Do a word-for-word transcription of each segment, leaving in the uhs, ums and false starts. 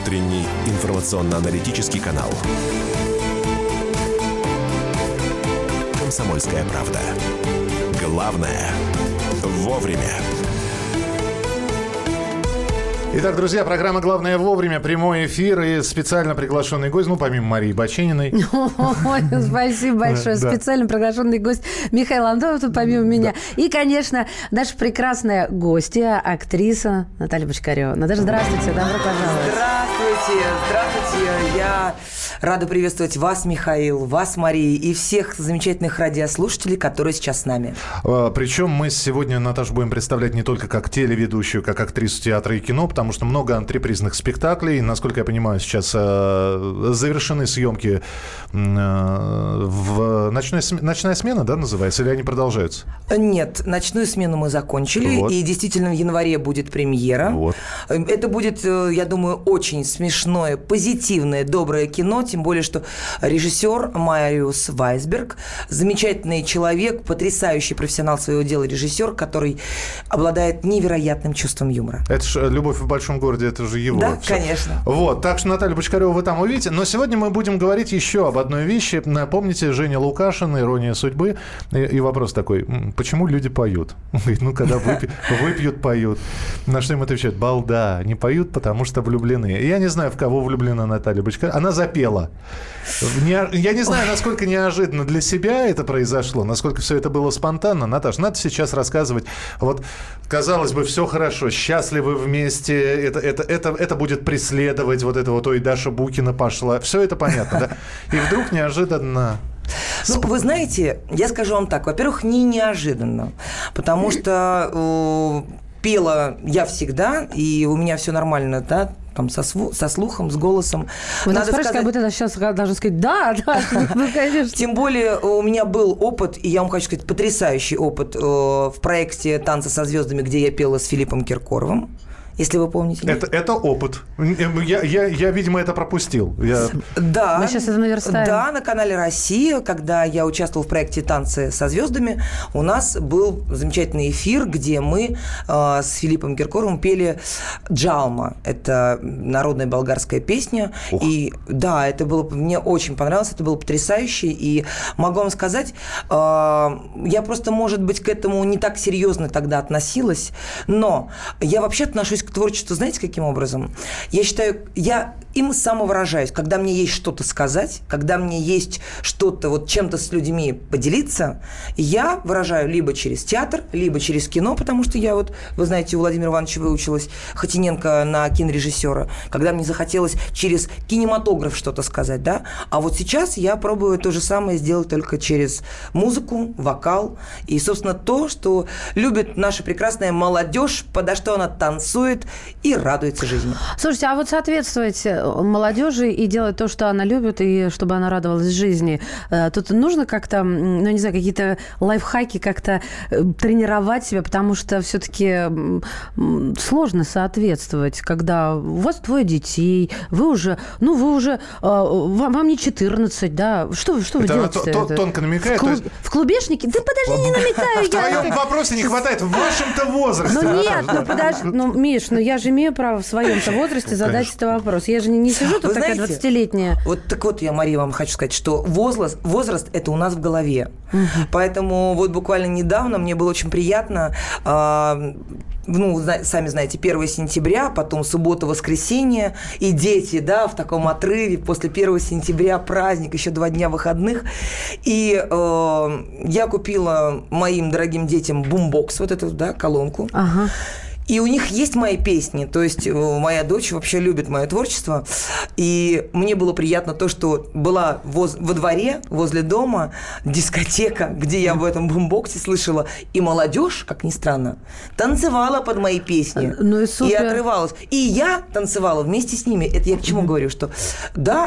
Утренний информационно-аналитический канал «Комсомольская правда». Главное – вовремя. Итак, друзья, программа «Главное вовремя», прямой эфир и специально приглашенный гость, ну, помимо Марии Бачениной. Спасибо большое. Специально приглашенный гость Михаил Антонов, тут помимо меня. И, конечно, наша прекрасная гостья, актриса Наталья Бочкарева. Наташа, здравствуйте, добро пожаловать. Здравствуйте, здравствуйте. Я рада приветствовать вас, Михаил, вас, Мария, и всех замечательных радиослушателей, которые сейчас с нами. Причем мы сегодня Наташу будем представлять не только как телеведущую, как актрису театра и кино, потому что много антрепризных спектаклей. Насколько я понимаю, сейчас э, завершены съемки э, в ночной, ночная смена, да, называется, или они продолжаются? Нет, ночную смену мы закончили, вот. И действительно в январе будет премьера. Вот. Это будет, я думаю, очень смешное, позитивное, доброе кино, тем более, что режиссер Мариус Вайсберг, замечательный человек, потрясающий профессионал своего дела режиссер, который обладает невероятным чувством юмора. Это же «Любовь в большом городе», это же его. Да, все. Конечно. Вот, так что Наталью Бочкареву вы там увидите. Но сегодня мы будем говорить еще об одной вещи. Помните Женя Лукашин, «Ирония судьбы». И, и вопрос такой, почему люди поют? Ну, когда выпьют, выпьют, поют. На что им отвечают? Балда, не поют, потому что влюблены. Я не знаю, в кого влюблена Наталья Бочкарева. Она запела. Я не знаю, насколько неожиданно для себя это произошло, насколько все это было спонтанно. Наташа, надо сейчас рассказывать. Вот, казалось бы, все хорошо, счастливы вместе, это, это, это, это будет преследовать, вот это вот, ой, Даша Букина пошла. Все это понятно, да? И вдруг неожиданно... Ну, вы знаете, я скажу вам так. Во-первых, не неожиданно, потому что э, пела я всегда, и у меня все нормально, да, там, со, со слухом, с голосом. Вы нас спрашиваете, как будто я сейчас должна сказать «да, да», ну, конечно. Тем более у меня был опыт, и я вам хочу сказать, потрясающий опыт э, в проекте «Танцы со звездами», где я пела с Филиппом Киркоровым. Если вы помните. Это, это опыт. Я, я, я, видимо, это пропустил. Я... Да. Мы сейчас это наверстаем. Да, на канале «Россия», когда я участвовала в проекте «Танцы со звездами», у нас был замечательный эфир, где мы э, с Филиппом Киркоровым пели «Джалма». Это народная болгарская песня. Ух. И да, это было, мне очень понравилось, это было потрясающе. И могу вам сказать, э, я просто, может быть, к этому не так серьезно тогда относилась, но я вообще отношусь к творчеству, знаете, каким образом? Я считаю, я им самовыражаюсь. Когда мне есть что-то сказать, когда мне есть что-то, вот чем-то с людьми поделиться, я выражаю либо через театр, либо через кино, потому что я вот, вы знаете, у Владимира Ивановича выучилась Хотиненко на кинорежиссера, когда мне захотелось через кинематограф что-то сказать, да? А вот сейчас я пробую то же самое сделать только через музыку, вокал и, собственно, то, что любит наша прекрасная молодежь, подо что она танцует и радуется жизни. Слушайте, а вот соответствовать молодежи и делать то, что она любит, и чтобы она радовалась жизни, тут нужно как-то, ну, не знаю, какие-то лайфхаки, как-то тренировать себя, потому что все-таки сложно соответствовать, когда у вас двое детей, вы уже, ну, вы уже, вам, вам не четырнадцать, да, что, что вы делаете? Это тонко намекает. В, клуб, есть... в клубешнике? Да подожди, не намекаю. В твоем вопросе не хватает, в вашем-то возрасте. Ну нет, ну подожди, ну, Миш, ну я же имею право в своем-то возрасте задать этот вопрос. Я же не, не сижу тут Вы такая знаете, двадцатилетняя. Вот так вот, я, Мария, вам хочу сказать, что возраст, возраст это у нас в голове. Угу. Поэтому вот буквально недавно мне было очень приятно, э, ну, сами знаете, первого сентября, потом суббота, воскресенье, и дети, да, в таком отрыве, после первого сентября праздник, еще два дня выходных. И э, я купила моим дорогим детям бумбокс, вот эту, да, колонку. Ага. И у них есть мои песни, то есть моя дочь вообще любит мое творчество, и мне было приятно то, что была воз, во дворе, возле дома, дискотека, где я в этом бумбоксе слышала, и молодежь, как ни странно, танцевала под мои песни, ну и, супер. И отрывалась. И я танцевала вместе с ними. Это я к чему говорю, что да,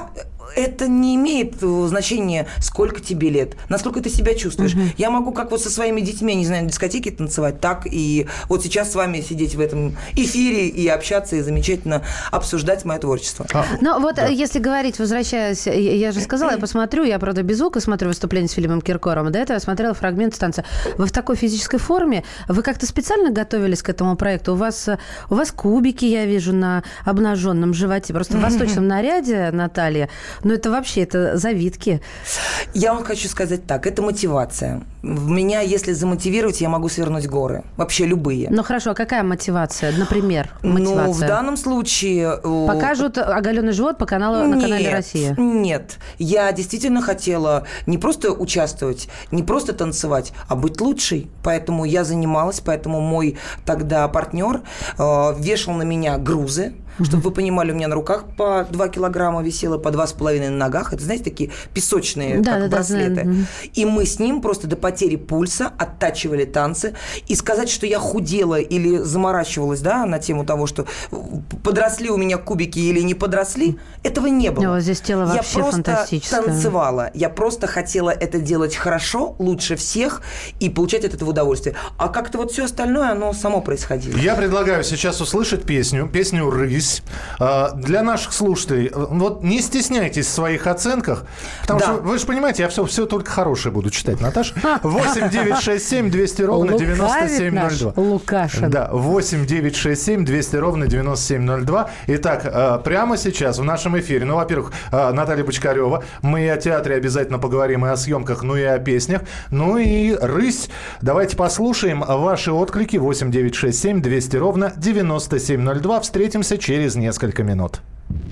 это не имеет значения, сколько тебе лет, насколько ты себя чувствуешь. Uh-huh. Я могу как вот со своими детьми, не знаю, на дискотеке танцевать, так и вот сейчас с вами сидеть в этом эфире и общаться, и замечательно обсуждать мое творчество. А, ну вот да. Если говорить, возвращаясь, я же сказала, я посмотрю, я, правда, без звука смотрю выступление с Филиппом Киркоровым, до этого я смотрела фрагмент танца. Вы в такой физической форме, вы как-то специально готовились к этому проекту? У вас, у вас кубики, я вижу, на обнаженном животе, просто в восточном наряде, Наталья. Но это вообще, это завитки. Я вам хочу сказать так, это мотивация. Меня, если замотивировать, я могу свернуть горы. Вообще любые. Ну хорошо, а какая мотивация? Например, мотивация? Ну, в данном случае... Покажут оголенный живот по каналу, нет, на канале «Россия». Нет. Я действительно хотела не просто участвовать, не просто танцевать, а быть лучшей. Поэтому я занималась, поэтому мой тогда партнер э, вешал на меня грузы. Чтобы вы понимали, у меня на руках по два килограмма висело, по два с половиной на ногах. Это, знаете, такие песочные, да, как да, браслеты. Да, и мы с ним просто до потери пульса оттачивали танцы. И сказать, что я худела или заморачивалась, да, на тему того, что подросли у меня кубики или не подросли, этого не было. О, здесь тело вообще я просто фантастическое. Танцевала. Я просто хотела это делать хорошо, лучше всех и получать от этого удовольствие. А как-то вот все остальное, оно само происходило. Я предлагаю сейчас услышать песню, песню «Рысь». Для наших слушателей, вот не стесняйтесь в своих оценках, потому да. что, вы же понимаете, я все, все только хорошее буду читать, Наташа. восемь девятьсот шестьдесят семь двести ровно девяносто семь ноль два. Лукашин. Да, восемь девятьсот шестьдесят семь двести ровно девяносто семь ноль два. Итак, прямо сейчас в нашем эфире, ну, во-первых, Наталья Бочкарева, мы и о театре обязательно поговорим, и о съемках, ну и о песнях, ну и «Рысь». Давайте послушаем ваши отклики. восемь девятьсот шестьдесят семь двести ровно девяносто семь ноль два. Встретимся через через несколько минут.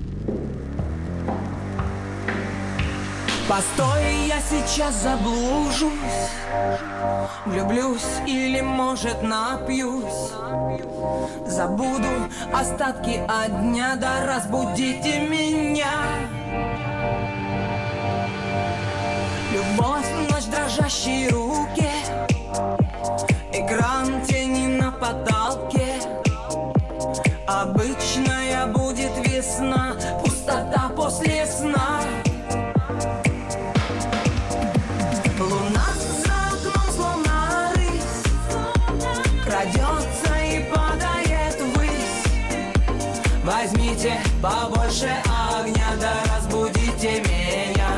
Постой, я сейчас заблужусь, влюблюсь или, может, напьюсь, забуду остатки от дня, да разбудите меня. Любовь, ночь, дрожащие руки, экран тени на потолке. Обычная будет весна, пустота после сна. Луна за окном словно рысь, крадется и падает ввысь. Возьмите побольше огня, да разбудите меня.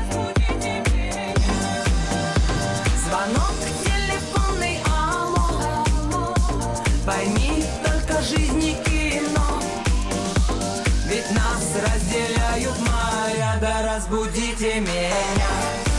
Звонок телефонный, алло, пойми только жизни. Ведь нас разделяют моря, да разбудите меня.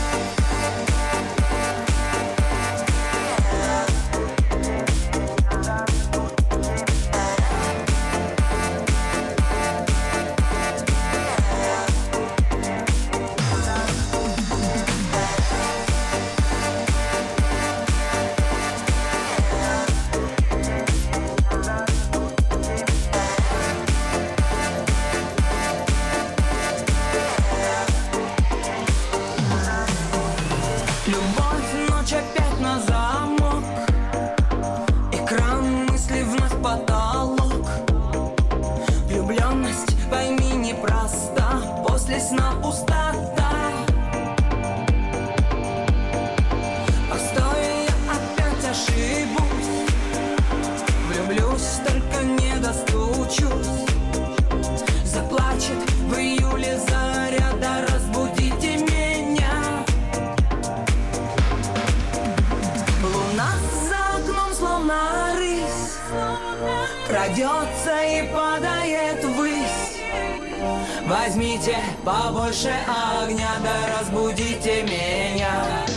Крадется и падает ввысь. Возьмите побольше огня, да разбудите меня.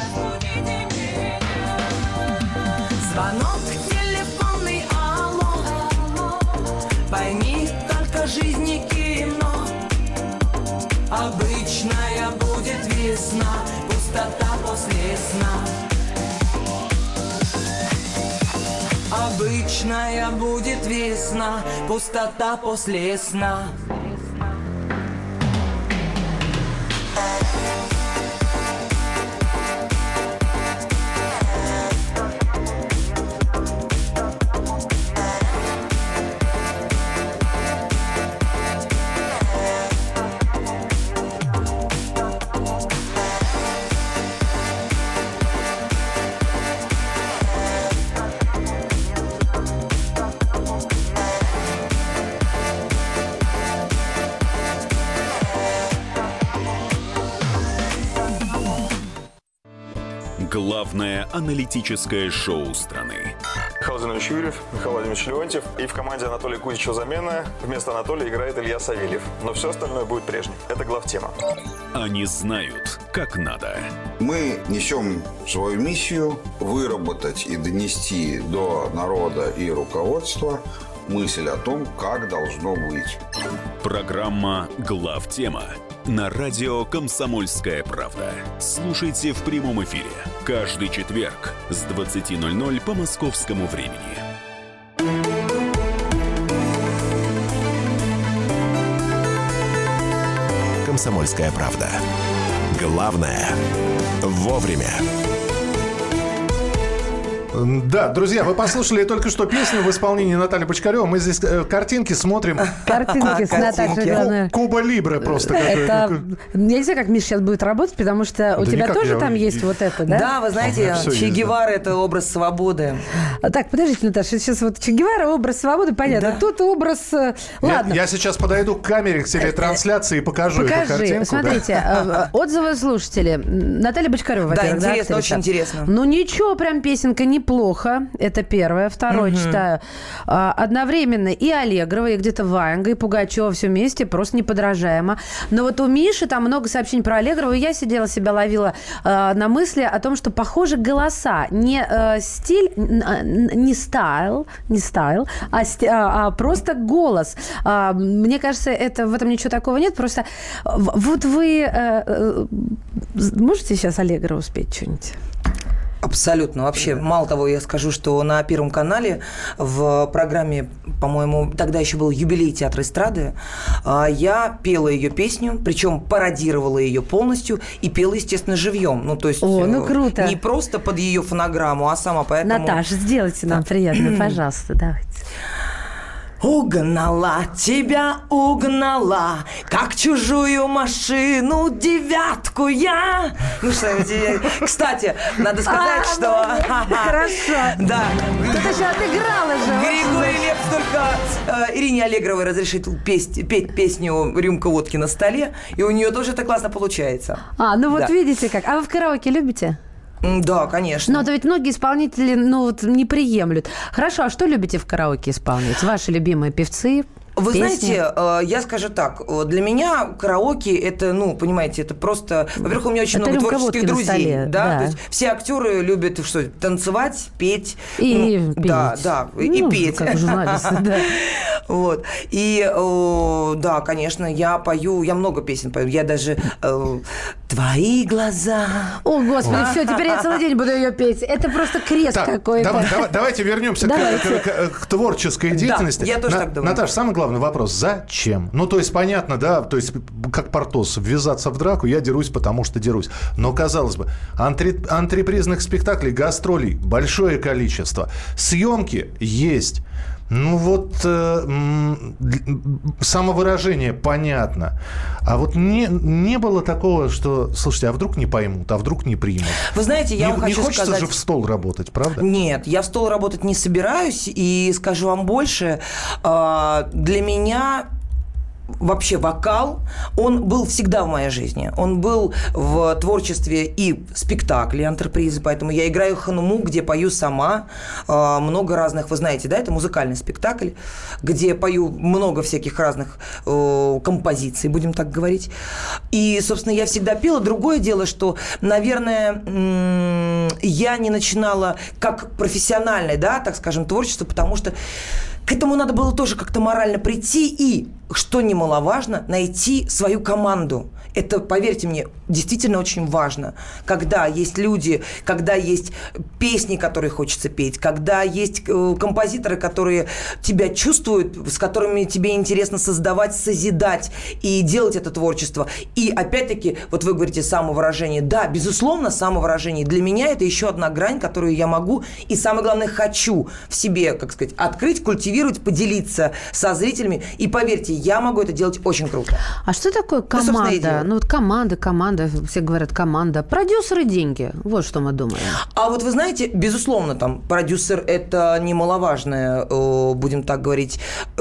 Звонок телефонный, алло, пойми только жизни кино. Обычная будет весна, пустота после сна. Обычная будет весна, пустота после сна. Главное аналитическое шоу страны. Михаил Зинович Юрьев, Михаил Владимирович Леонтьев. И в команде Анатолия Кузичева замена. Вместо Анатолия играет Илья Савельев. Но все остальное будет прежним. Это главтема. Они знают, как надо. Мы несем свою миссию выработать и донести до народа и руководства мысль о том, как должно быть. Программа «Главтема» на радио «Комсомольская правда». Слушайте в прямом эфире каждый четверг с двадцати ноль-ноль по московскому времени. «Комсомольская правда». Главное – вовремя. Да, друзья, вы послушали только что песню в исполнении Натальи Бочкаревой. Мы здесь э, картинки смотрим. Картинки с Наташей Грановой. Куба Либре просто. Это, я не знаю, как Миша сейчас будет работать, потому что у Да тебя никак, тоже я- там есть вот это, да? Да, вы знаете, Всё Че есть, да. Гевара – это образ свободы. Так, подождите, Наташа, сейчас вот Че Гевара, образ свободы, понятно. Да. Тут образ... э, Я, Ладно. я сейчас подойду к камере, к телетрансляции и покажу эту Покажи, картинку. смотрите, э, отзывы слушателей. Наталья Бочкарева, Да, во-первых, интересно, актриса. очень интересно. Ну, ничего, прям песенка неплохо. Это первое. Второе читаю. А, одновременно и Аллегрова, и где-то Ваенга, и Пугачева все вместе просто неподражаемо. Но вот у Миши там много сообщений про Аллегрову, и я сидела, себя ловила э, на мысли о том, что похожи голоса. Не э, стиль, н- н- не стайл, не стайл, а, сти- а, а просто голос. А, мне кажется, это, в этом ничего такого нет. Просто в- вот вы э, э, можете сейчас Аллегрову спеть что-нибудь? Абсолютно. Вообще, мало того, я скажу, что на Первом канале в программе, по-моему, тогда еще был юбилей театра эстрады, а, я пела ее песню, причем пародировала ее полностью и пела, естественно, живьем. Ну, то есть О, ну э, круто. не просто под ее фонограмму, а сама поэтому... Наташа, сделайте нам приятно, пожалуйста, давайте. Угнала тебя, угнала, как чужую машину девятку я. Ну что, я- кстати, надо сказать, А, что... ну, хорошо. Да. Ты же отыграла же. Григорий Лепс только э, Ирине Аллегровой разрешил петь, петь песню «Рюмка водки на столе», и у нее тоже это классно получается. А, ну вот Да. видите как. А вы в караоке любите? М, Да, конечно. Ну, то ведь многие исполнители, ну, вот не приемлют. Хорошо, а что любите в караоке исполнять? Ваши любимые певцы? Вы песни? знаете, э, я скажу так, э, для меня караоке это, ну, понимаете, это просто, во-первых, у меня очень Это много рюмка творческих водки на друзей, столе, да? да. То есть все актеры любят что, танцевать, петь, И ну, петь. да, да, и Ну, петь, как журналисты, да. Вот. И, э, да, конечно, я пою, я много песен пою. Я даже э, «Твои глаза». О, Господи, все, теперь я целый день буду ее петь. Это просто крест Так, какой-то. давай- давай- давайте вернемся к, Давайте. к- к- к творческой деятельности. я тоже На- так думаю. Наташа, самый главный вопрос. Зачем? Ну, то есть, понятно, да, то есть, как Портос, ввязаться в драку, я дерусь, потому что дерусь. Но, казалось бы, антри- антрепризных спектаклей, гастролей большое количество. Съемки есть. Ну вот э, м, самовыражение понятно. А вот не, не было такого, что, слушайте, а вдруг не поймут, а вдруг не примут? Вы знаете, я не, вам не хочу хочется сказать... же в стол работать, правда? Нет, я в стол работать не собираюсь, и скажу вам больше, э, для меня вообще вокал, он был всегда в моей жизни. Он был в творчестве и в спектакле «Антрепризы», поэтому я играю хануму, где пою сама. Э, много разных, вы знаете, да, это музыкальный спектакль, где пою много всяких разных э, композиций, будем так говорить. И, собственно, я всегда пела. Другое дело, что, наверное, м- я не начинала как профессиональное, да, так скажем, творчество, потому что к этому надо было тоже как-то морально прийти и, что немаловажно, найти свою команду. Это, поверьте мне, действительно очень важно. Когда есть люди, когда есть песни, которые хочется петь, когда есть э, композиторы, которые тебя чувствуют, с которыми тебе интересно создавать, созидать и делать это творчество. И, опять-таки, вот вы говорите самовыражение. Да, безусловно, самовыражение. Для меня это еще одна грань, которую я могу и, самое главное, хочу в себе, как сказать, открыть, культивировать мотивировать, поделиться со зрителями. И поверьте, я могу это делать очень круто. А что такое команда? Ну, ну вот команда, команда, все говорят команда. Продюсеры, деньги. Вот что мы думаем. А вот вы знаете, безусловно, там продюсер – это немаловажная, будем так говорить,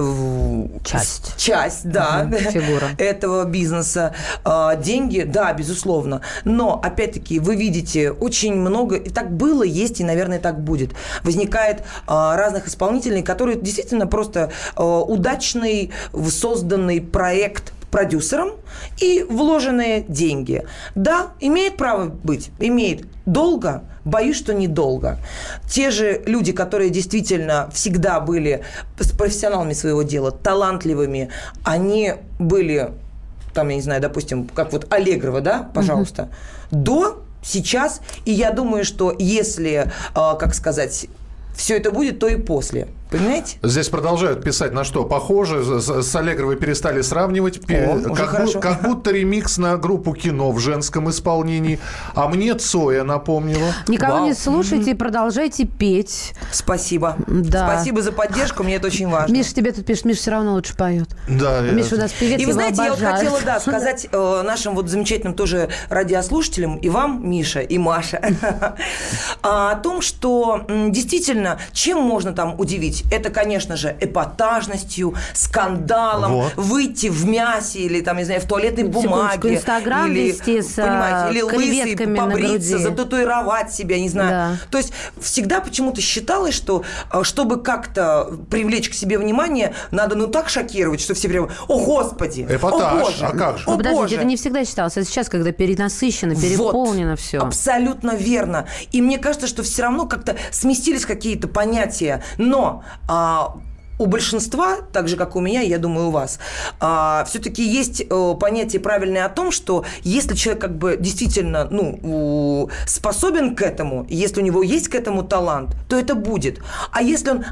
часть. Часть, да, угу, фигура этого бизнеса. Деньги, да, безусловно. Но, опять-таки, вы видите, очень много, и так было, есть, и, наверное, так будет. Возникает разных исполнителей, которые действительно просто удачный, созданный проект продюсером и вложенные деньги. Да, имеет право быть, имеет. Долго? Боюсь, что недолго. Те же люди, которые действительно всегда были профессионалами своего дела, талантливыми, они были, там, я не знаю, допустим, как вот Аллегрова, да, пожалуйста, mm-hmm. до сейчас, и я думаю, что если, как сказать, все это будет, то и после. Понимаете? Здесь продолжают писать, на что похоже. С, с Аллегровой перестали сравнивать. О, как, бу, как будто ремикс на группу Кино в женском исполнении. А мне Цоя напомнила. Никого Вау. не слушайте и продолжайте петь. Спасибо. Да. Спасибо за поддержку, мне это очень важно. Миша тебе тут пишет, Миша все равно лучше поет. Да. Миша у нас певец, и вы знаете, обожают. я вот хотела, да, сказать э, нашим вот замечательным тоже радиослушателям, и вам, Миша, и Маша, о том, что действительно, чем можно там удивить? Это, конечно же, эпатажностью, скандалом, вот. Выйти в мясе или, там, не знаю, в туалетной бумаге. Инстаграм или, вести с понимаете, или лысый, побриться, на зататуировать себя, не знаю. Да. То есть всегда почему-то считалось, что чтобы как-то привлечь к себе внимание, надо ну так шокировать, что все прямо, о, Господи, эпатаж, о, Боже, а как же? О, Подождите, Боже. это не всегда считалось. Это сейчас, когда перенасыщено, переполнено вот, все. Абсолютно верно. И мне кажется, что все равно как-то сместились какие-то понятия. Но а, у большинства, так же, как у меня, я думаю, у вас, а, все-таки есть а, понятие правильное о том, что если человек как бы действительно ну, у, способен к этому, если у него есть к этому талант, то это будет. А если он...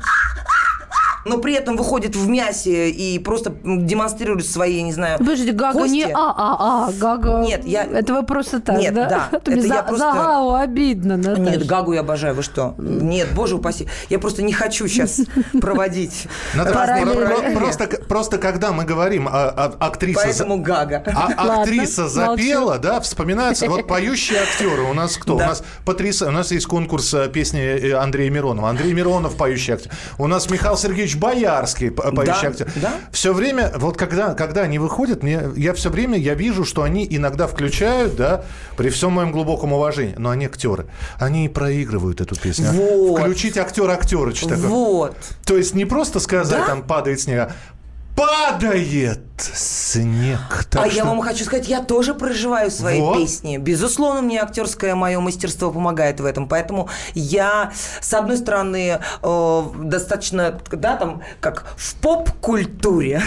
но при этом выходит в мясе и просто демонстрирует свои, не знаю, Подождите, Гага кости. не а-а-а, Гага. Нет, я... Это вы просто так, Нет, да? да. Это за, я просто... за Гагу обидно, Наташа. Нет, Гагу я обожаю, вы что? Нет, боже упаси. Я просто не хочу сейчас проводить. Просто, просто когда мы говорим, актриса... Поэтому Гага. Актриса запела, да, вспоминается. Вот поющие актеры у нас кто? У нас потрясающе. У нас есть конкурс песни Андрея Миронова. Андрей Миронов, поющий актер. У нас Михаил Сергеевич Боярский, поющий да, актер. Да? Все время, вот когда, когда они выходят, мне, я все время я вижу, что они иногда включают, да, при всем моем глубоком уважении, но они актеры. Они и проигрывают эту песню. Вот. Включить актер Актерыч. Вот. То есть не просто сказать, да? там падает снег, а падает снег. Так а что... я вам хочу сказать, я тоже проживаю свои вот. песни. Безусловно, мне актерское мое мастерство помогает в этом. Поэтому я, с одной стороны, э, достаточно, да, там, как в поп-культуре,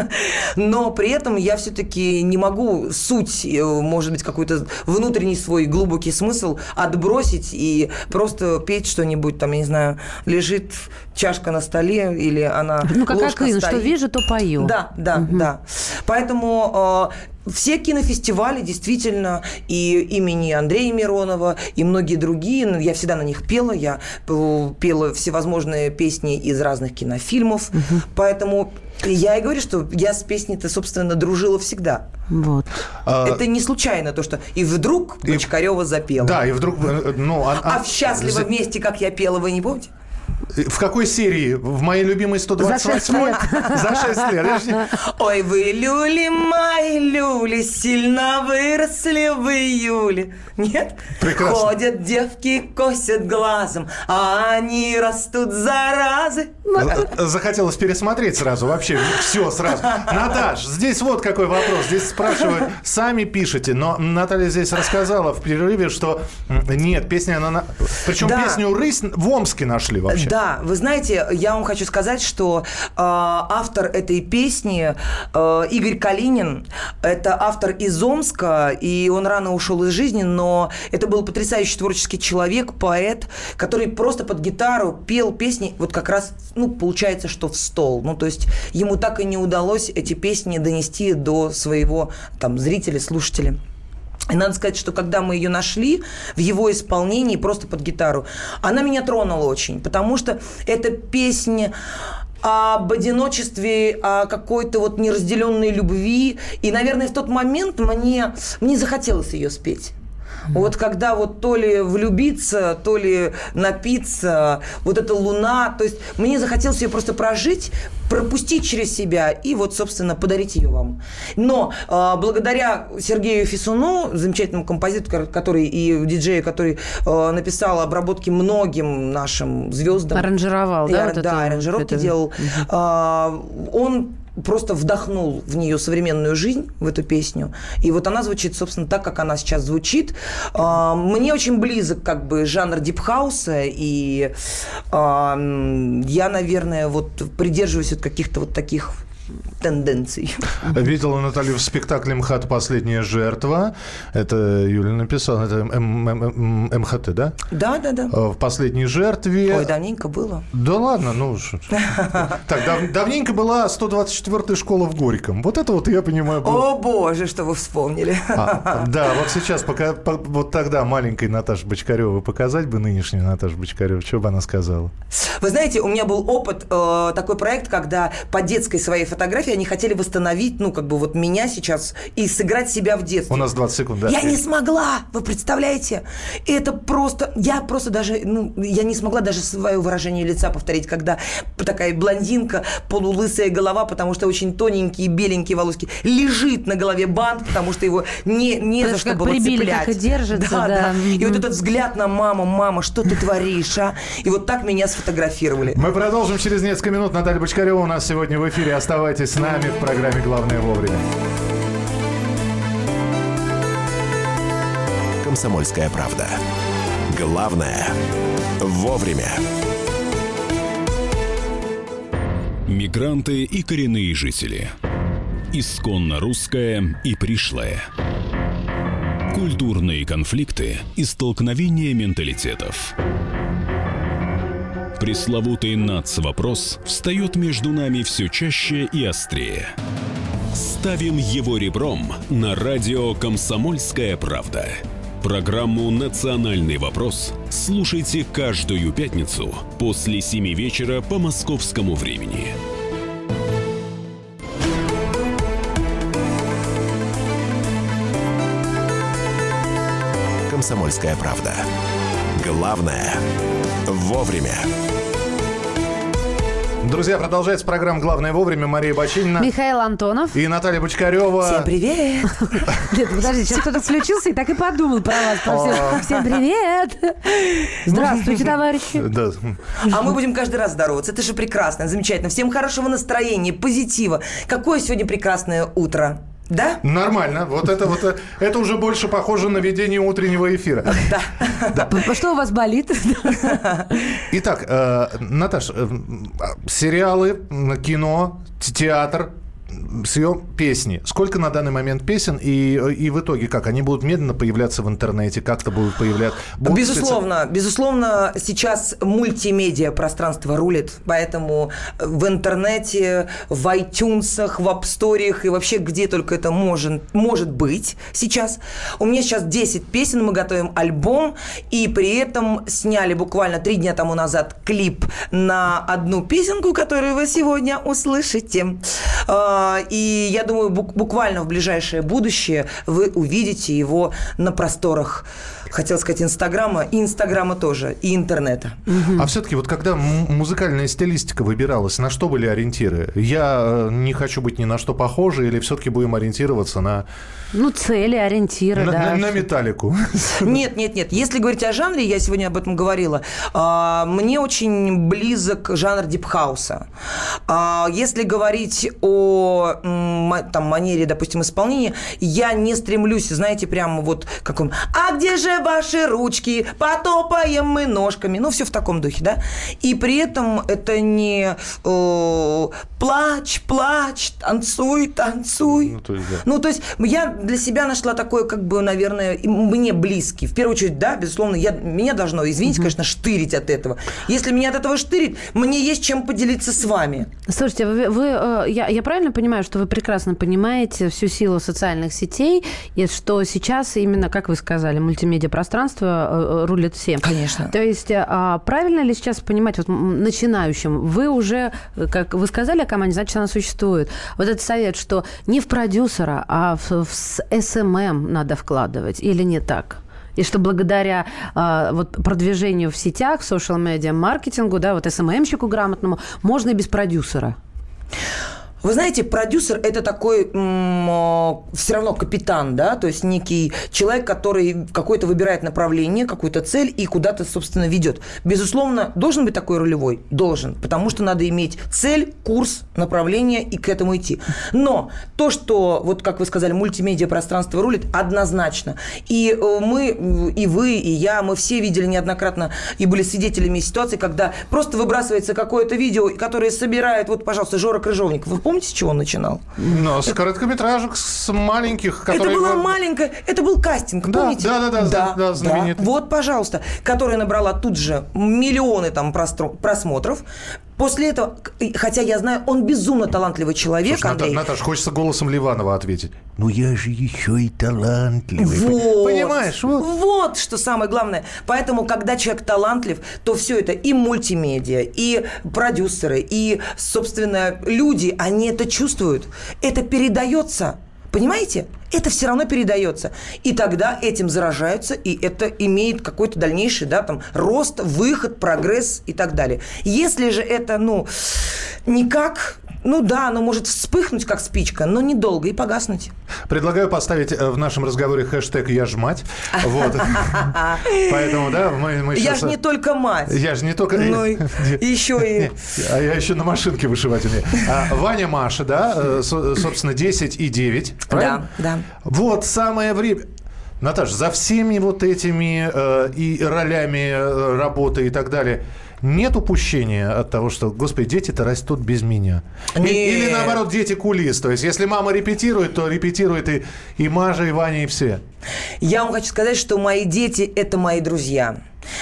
но при этом я все-таки не могу суть, может быть, какой-то внутренний свой глубокий смысл отбросить и просто петь что-нибудь, там, я не знаю, лежит чашка на столе или она ну, как ложка Акын, стоит. что вижу, то пою. Да, да, угу. да. Поэтому э, все кинофестивали действительно и имени Андрея Миронова, и многие другие, я всегда на них пела, я пела всевозможные песни из разных кинофильмов, угу. Поэтому я и говорю, что я с песней-то, собственно, дружила всегда. Вот. Это не случайно то, что и вдруг Бочкарева запела. Да, и вдруг... Ну, а, а в «Счастливо за... вместе», как я пела, вы не помните? В какой серии? В моей любимой сто двадцать восьмой? За шесть лет. За шесть лет. Ой, вы, люли мои, люли, сильно выросли в июле. Нет? Прекрасно. Ходят девки, косят глазом, а они растут заразы. Захотелось пересмотреть сразу, вообще все сразу. Наташ, здесь вот какой вопрос. Здесь спрашивают, сами пишете, но Наталья здесь рассказала в перерыве, что нет, песня она... Причем да. песню «Рысь» в Омске нашли вообще. Да, вы знаете, я вам хочу сказать, что э, автор этой песни э, Игорь Калинин, это автор из Омска, и он рано ушел из жизни, но это был потрясающий творческий человек, поэт, который просто под гитару пел песни, вот как раз, ну, получается, что в стол. Ну, то есть ему так и не удалось эти песни донести до своего там зрителя, слушателя. И надо сказать, что когда мы ее нашли в его исполнении просто под гитару, она меня тронула очень, потому что эта песня об одиночестве, о какой-то вот неразделенной любви. И, наверное, в тот момент мне, мне захотелось ее спеть. Вот когда вот то ли влюбиться, то ли напиться, вот эта луна, то есть мне захотелось ее просто прожить, пропустить через себя и вот, собственно, подарить ее вам. Но э, благодаря Сергею Фисуну, замечательному композитору, который и диджею, который э, написал обработки многим нашим звездам. Аранжировал, и, да? Да, вот это, аранжировки это... делал. Э, он просто вдохнул в нее современную жизнь, в эту песню. И вот она звучит, собственно, так, как она сейчас звучит. Мне очень близок как бы жанр дипхауса, и я, наверное, вот придерживаюсь от каких-то вот таких тенденций. Видела Наталью в спектакле «МХАТ. Последняя жертва». Это Юля написала. Это МХТ, да? Да, да, да. В «Последней жертве». Ой, давненько было. Да ладно, ну... Так, дав, давненько была сто двадцать четвёртая школа в Горьком. Вот это вот я понимаю... Было... О, боже, что вы вспомнили. А, да, вот сейчас, пока, по, вот тогда маленькой Наташи Бочкарёвой показать бы нынешнюю Наташу Бочкарёву, что бы она сказала? Вы знаете, у меня был опыт, э, такой проект, когда по детской своей фотографии они хотели восстановить, ну, как бы вот меня сейчас и сыграть себя в детстве. У нас двадцать секунд, да. Я не смогла, вы представляете? Это просто, я просто даже, ну, я не смогла даже свое выражение лица повторить, когда такая блондинка, полулысая голова, потому что очень тоненькие, беленькие волоски, лежит на голове бант, потому что его не, не за что было прибили, цеплять. как и держится, да, да. да. И вот этот взгляд на маму, мама, что ты творишь, а? И вот так меня сфотографировали. Мы продолжим через несколько минут. Наталья Бочкарёва у нас сегодня в эфире. Оставайтесь с нами в программе «Главное вовремя». «Комсомольская правда». Главное вовремя. Мигранты и коренные жители. Исконно русское и пришлое. Культурные конфликты и столкновения менталитетов. Пресловутый нацвопрос встает между нами все чаще и острее. Ставим его ребром на радио «Комсомольская правда». Программу «Национальный вопрос» слушайте каждую пятницу после семи вечера по московскому времени. «Комсомольская правда». Главное вовремя. Друзья, продолжается программа «Главное вовремя». Мария Бачинина. Михаил Антонов. И Наталья Бочкарёва. Всем привет! Нет, подожди, сейчас кто-то включился и так и подумал про вас. Про всех. Всем привет! Здравствуйте, товарищи. Да. А мы будем каждый раз здороваться. Это же прекрасно, замечательно. Всем хорошего настроения, позитива. Какое сегодня прекрасное утро. Да? Нормально. Вот это вот это уже больше похоже на ведение утреннего эфира. Да. Да. Что у вас болит? Итак, э, Наташ, э, сериалы, кино, театр, съем песни. Сколько на данный момент песен и, и в итоге как? Они будут медленно появляться в интернете, как-то будут появляться? Будут безусловно, специ... безусловно, сейчас мультимедиа пространство рулит, поэтому в интернете, в iTunes, в App Store и вообще где только это может, может быть сейчас. У меня сейчас десять песен, мы готовим альбом, и при этом сняли буквально три дня тому назад клип на одну песенку, которую вы сегодня услышите. И я думаю, буквально в ближайшее будущее вы увидите его на просторах, хотел сказать, Инстаграма, и Инстаграма тоже, и интернета. А все-таки вот когда музыкальная стилистика выбиралась, на что были ориентиры? Я не хочу быть ни на что похожий, или все-таки будем ориентироваться на... Ну, цели, ориентиры, на, да. На, на металлику. Нет, нет, нет. Если говорить о жанре, я сегодня об этом говорила, мне очень близок жанр дипхауса. Если говорить о там, манере, допустим, исполнения, я не стремлюсь, знаете, прямо вот как он... А где же ваши ручки? Потопаем мы ножками. Ну, все в таком духе, да? И при этом это не э, плачь, плачь, танцуй, танцуй. Ну, то есть, да. Ну, то есть я для себя нашла такое, как бы, наверное, мне близкий. В первую очередь, да, безусловно, я, меня должно, извините, угу. конечно, штырить от этого. Если меня от этого штырит, мне есть чем поделиться с вами. Слушайте, вы, вы, я, я правильно понимаю, что вы прекрасно понимаете всю силу социальных сетей, и что сейчас именно, как вы сказали, мультимедиа-пространство рулит всем? Конечно. То есть правильно ли сейчас понимать, вот начинающим, вы уже, как вы сказали о команде, значит, она существует. Вот этот совет, что не в продюсера, а в, в эс эм эм надо вкладывать, или не так? И что благодаря э, вот, продвижению в сетях, social-медиа, маркетингу, да, вот эс эм эм-щику грамотному, можно и без продюсера. Вы знаете, продюсер – это такой м- все равно капитан, да, то есть некий человек, который какое-то выбирает направление, какую-то цель и куда-то, собственно, ведет. Безусловно, должен быть такой рулевой? Должен, потому что надо иметь цель, курс, направление и к этому идти. Но то, что, вот как вы сказали, мультимедиа-пространство рулит, однозначно. И мы, и вы, и я, мы все видели неоднократно и были свидетелями ситуации, когда просто выбрасывается какое-то видео, которое собирает, вот, пожалуйста, Жора Крыжовник. Вы помните, с чего он начинал? Ну, с короткометражек, с маленьких, которые... Это была маленькая... Это был кастинг, да, помните? Да, да, да, да, да, знаменитый. Да. Вот, пожалуйста. Которая набрала тут же миллионы там просмотров. После этого, хотя я знаю, он безумно талантливый человек, Слушай, Андрей. Наташа, хочется голосом Ливанова ответить. Ну, я же еще и талантливый. Вот. Понимаешь? Вот. Вот что самое главное. Поэтому, когда человек талантлив, то все это и мультимедиа, и продюсеры, и, собственно, люди, они это чувствуют. Это передается. Понимаете? Это все равно передается. И тогда этим заражаются, и это имеет какой-то дальнейший, да, там, рост, выход, прогресс и так далее. Если же это, ну, никак... Ну да, оно может вспыхнуть, как спичка, но недолго и погаснуть. Предлагаю поставить в нашем разговоре хэштег «Я ж мать». Вот. Поэтому, да, мы, мы Я сейчас... же не только мать. Я же не только... Ну, еще и... А я еще на машинке вышивать умею. А, Ваня, Маша, да, собственно, десять и девять. Да, да. Вот самое время... Наташа, за всеми вот этими э, и ролями э, работы и так далее... Нет упущения от того, что, господи, дети-то растут без меня. И, или наоборот, дети кулис. То есть, если мама репетирует, то репетирует и, и Маша, и Ваня, и все. Я вам хочу сказать, что мои дети – это мои друзья.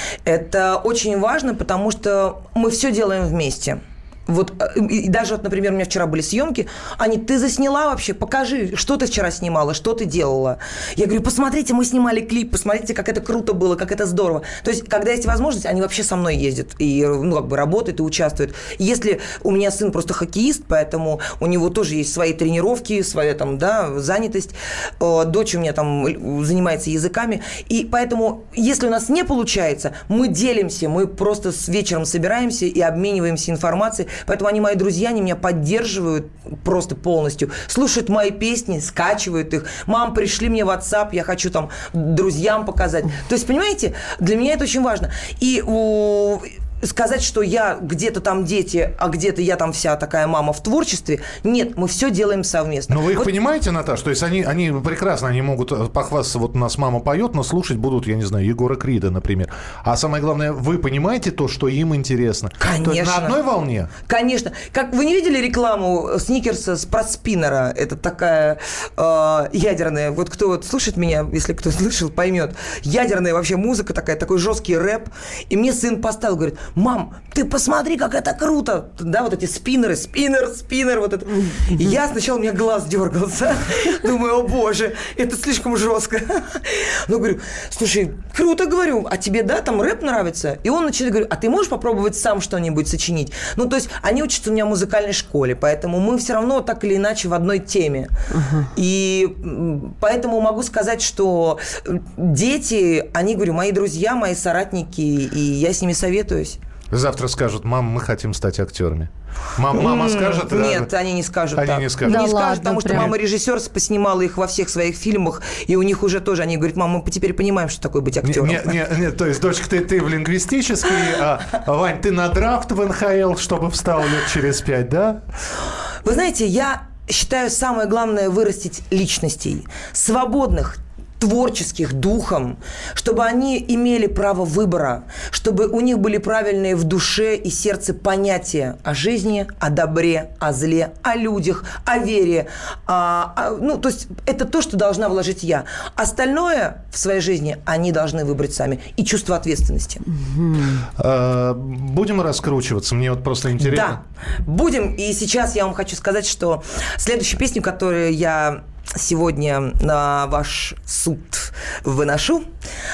Это очень важно, потому что мы все делаем вместе. Вот, и даже, вот, например, у меня вчера были съемки, они, ты засняла вообще, покажи, что ты вчера снимала, что ты делала. Я говорю, посмотрите, мы снимали клип, посмотрите, как это круто было, как это здорово. То есть, когда есть возможность, они вообще со мной ездят и, ну, как бы работают и участвуют. Если у меня сын просто хоккеист, поэтому у него тоже есть свои тренировки, своя там, да, занятость. Дочь у меня там занимается языками. И поэтому, если у нас не получается, мы делимся, мы просто с вечером собираемся и обмениваемся информацией. Поэтому они мои друзья, они меня поддерживают просто полностью, слушают мои песни, скачивают их. Мам, пришли мне в WhatsApp, я хочу там друзьям показать. То есть, понимаете, для меня это очень важно. И у... сказать, что я где-то там дети, а где-то я там вся такая мама в творчестве. Нет, мы все делаем совместно. Но вы их вот... понимаете, Наташа? То есть они, они прекрасно, они могут похвастаться, вот у нас мама поет, но слушать будут, я не знаю, Егора Крида, например. А самое главное, вы понимаете то, что им интересно? Конечно. То есть на одной волне? Конечно. Как вы не видели рекламу Сникерса про спиннера? Это такая э, ядерная. Вот кто вот слушает меня, если кто слышал, поймет. Ядерная вообще музыка такая, такой жесткий рэп. И мне сын поставил, говорит, мам, ты посмотри, как это круто. Да, вот эти спиннеры, спиннер, спиннер, вот это. И я сначала, у меня глаз дергался. Думаю, о боже, это слишком жестко. Ну, говорю, слушай, круто, говорю, а тебе, да, там рэп нравится? И он начинает говорить, а ты можешь попробовать сам что-нибудь сочинить? Ну, то есть, они учатся у меня в музыкальной школе, поэтому мы все равно так или иначе в одной теме. Uh-huh. И поэтому могу сказать, что дети, они, говорю, мои друзья, мои соратники, и я с ними советуюсь. Завтра скажут, мам, мы хотим стать актерами. Мама, мама скажет? Нет, да? они не скажут они так. не скажут. Да не ладно, скажут, потому что прям. мама режиссер поснимала их во всех своих фильмах, и у них уже тоже, они говорят, мама, мы теперь понимаем, что такое быть актером. Нет, нет, нет, то есть, дочка, ты, ты в лингвистический, а, Вань, ты на драфт в эн ха эл, чтобы встал лет через пять, да? Вы знаете, я считаю, самое главное вырастить личностей, свободных, творческих духом, чтобы они имели право выбора, чтобы у них были правильные в душе и сердце понятия о жизни, о добре, о зле, о людях, о вере. А, а, ну, то есть это то, что должна вложить я. Остальное в своей жизни они должны выбрать сами. И чувство ответственности. А, будем раскручиваться? Мне вот просто интересно. Да, будем. И сейчас я вам хочу сказать, что следующую песню, которую я сегодня на ваш суд выношу,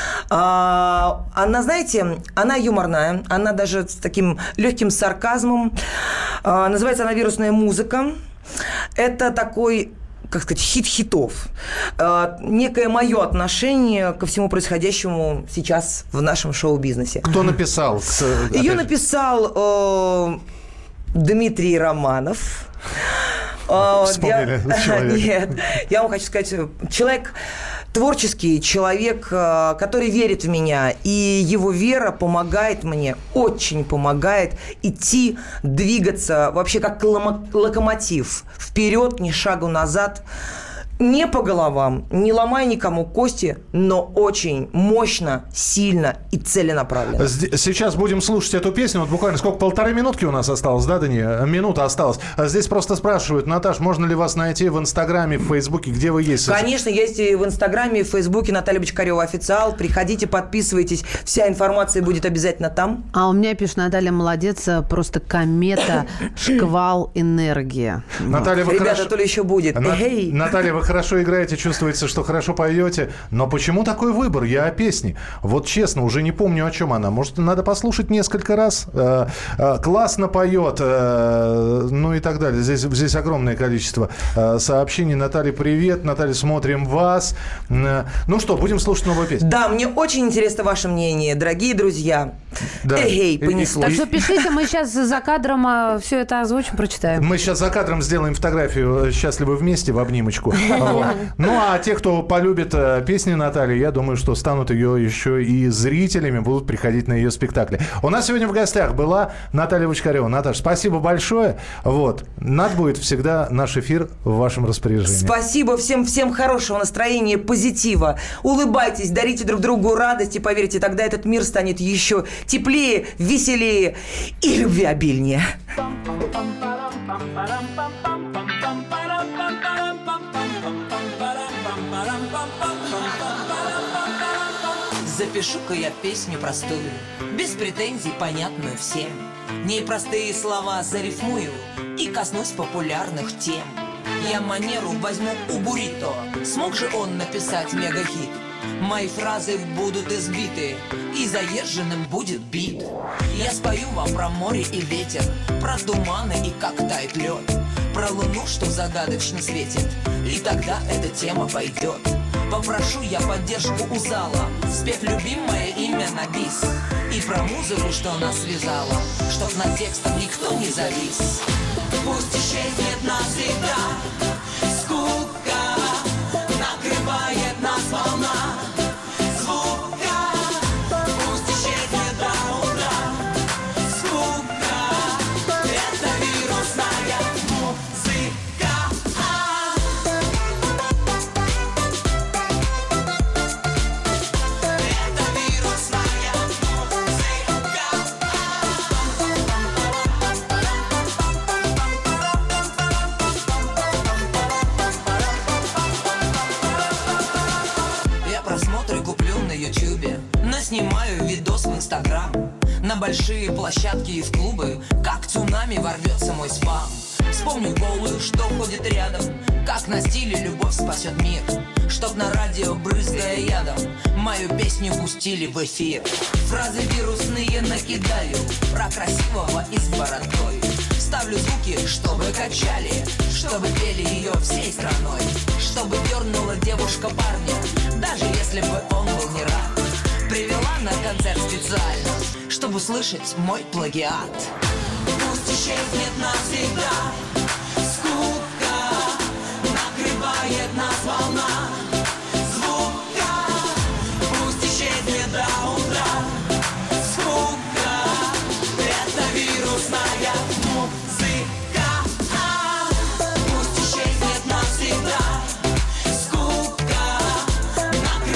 она, знаете, она юморная, она даже с таким легким сарказмом. Называется она «Вирусная музыка». Это такой, как сказать, хит хитов. Некое мое отношение ко всему происходящему сейчас в нашем шоу-бизнесе. Кто написал? Ее написал э, Дмитрий Романов. Вспомнили я, человека. Нет, я вам хочу сказать, человек творческий, человек, который верит в меня, и его вера помогает мне, очень помогает идти, двигаться, вообще как локомотив, вперед, ни шагу назад. Не по головам, не ломай никому кости, но очень мощно, сильно и целенаправленно. Сейчас будем слушать эту песню. Вот буквально сколько, полторы минутки у нас осталось, да, Дани? Минута осталась. Здесь просто спрашивают: Наташ, можно ли вас найти в Инстаграме, в Фейсбуке, где вы есть? Конечно, есть и в Инстаграме, и в Фейсбуке. Наталья Бочкарева официал. Приходите, подписывайтесь. Вся информация будет обязательно там. А у меня пишет: Наталья молодец, просто комета, шквал энергии. Наталья, вы Ребята, хорошо... то ли еще будет. На... Эй. Наталья, вы хорошо играете, чувствуется, что хорошо поете. Но почему такой выбор? Я о песне. Вот честно, уже не помню, о чем она. Может, надо послушать несколько раз? Э, э, классно поет, э, ну и так далее. Здесь, здесь огромное количество э, сообщений. Наталья, привет. Наталья, смотрим вас. Э, ну что, будем слушать новую песню? Да, мне очень интересно ваше мнение, дорогие друзья. Да. Эй, понеслось. Так что пишите, мы сейчас за кадром а, все это озвучим, прочитаем. Мы сейчас за кадром сделаем фотографию «Счастливы вместе» в обнимочку. Вот. Ну, а те, кто полюбит э, песни Натальи, я думаю, что станут ее еще и зрителями, будут приходить на ее спектакли. У нас сегодня в гостях была Наталья Бочкарева. Наташа, спасибо большое. Вот. Над будет всегда наш эфир в вашем распоряжении. Спасибо всем, всем хорошего настроения, позитива. Улыбайтесь, дарите друг другу радость, и поверьте, тогда этот мир станет еще теплее, веселее и любвеобильнее. Запишу-ка я песню простую, без претензий, понятную всем. В ней простые слова зарифмую и коснусь популярных тем. Я манеру возьму у Бурито, смог же он написать мегахит. Мои фразы будут избиты, и заезженным будет бит. Я спою вам про море и ветер, про туманы и как тает лед, про луну, что загадочно светит, и тогда эта тема пойдет. Попрошу я поддержку у зала, спев любимое имя на бис, и про музыку, что нас связала, чтоб над текстом никто не завис. Пусть исчезнет навсегда скука, накрывает нас волна звука. Пусть исчезнет до утра скука, это вирусная музыка. Это вирусная музыка. Я просмотры куплю на ютубе, наснимаю видос в инстаграм, на большие площадки и в клубы, как цунами ворвется мой спам. Вспомню голую, что ходит рядом, как на стиле любовь спасет мир, чтоб на радио, брызгая ядом, мою песню пустили в эфир. Фразы вирусные накидаю, про красивого и с бородой. Ставлю звуки, чтобы качали, чтобы пели ее всей страной, чтобы дернула девушка парня, даже если бы он был не рад. Привела на концерт специально, чтобы услышать мой плагиат. Пусть исчезнет навсегда скука, накрывает нас волна звука. Пусть исчезнет до утра скука, это вирусная музыка. Пусть исчезнет навсегда скука, накрывает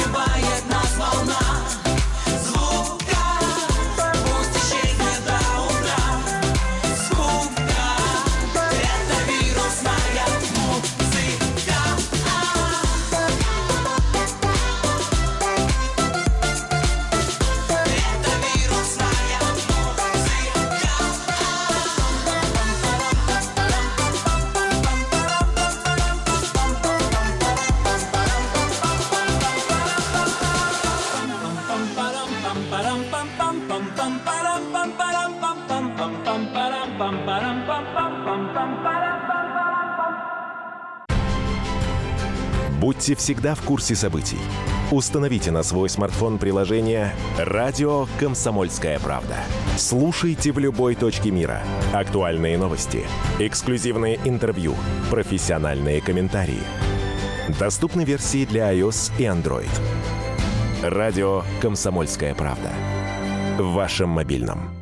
Будьте всегда в курсе событий. Установите на свой смартфон приложение «Радио Комсомольская правда». Слушайте в любой точке мира. Актуальные новости, эксклюзивные интервью, профессиональные комментарии. Доступны версии для iOS и Android. «Радио Комсомольская правда». В вашем мобильном.